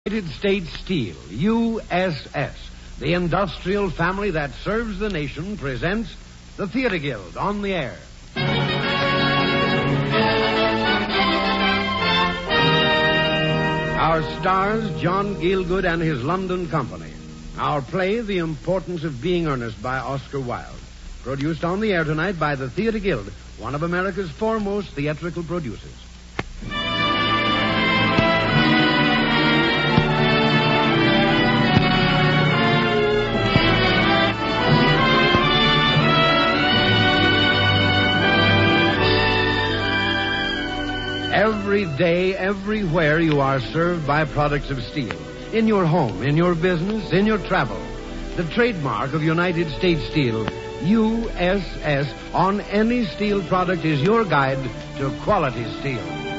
United States Steel, USS, the industrial family that serves the nation, presents the Theater Guild on the air. Our stars, John Gielgud and his London company. Our play, The Importance of Being Earnest by Oscar Wilde. Produced on the air tonight by the Theater Guild, one of America's foremost theatrical producers. Every day, everywhere, you are served by products of steel. In your home, in your business, in your travel. The trademark of United States Steel, USS, on any steel product is your guide to quality steel.